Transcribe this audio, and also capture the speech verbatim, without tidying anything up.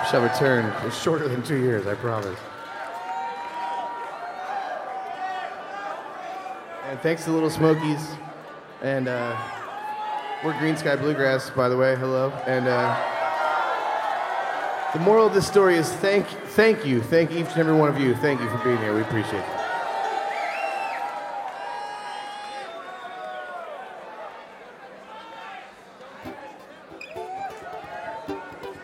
shall return. It's shorter than two years, I promise. And thanks to Little Smokies. And uh, we're Green Sky Bluegrass, by the way. Hello. And uh, the moral of this story is thank, thank you. Thank each and every one of you. Thank you for being here. We appreciate it.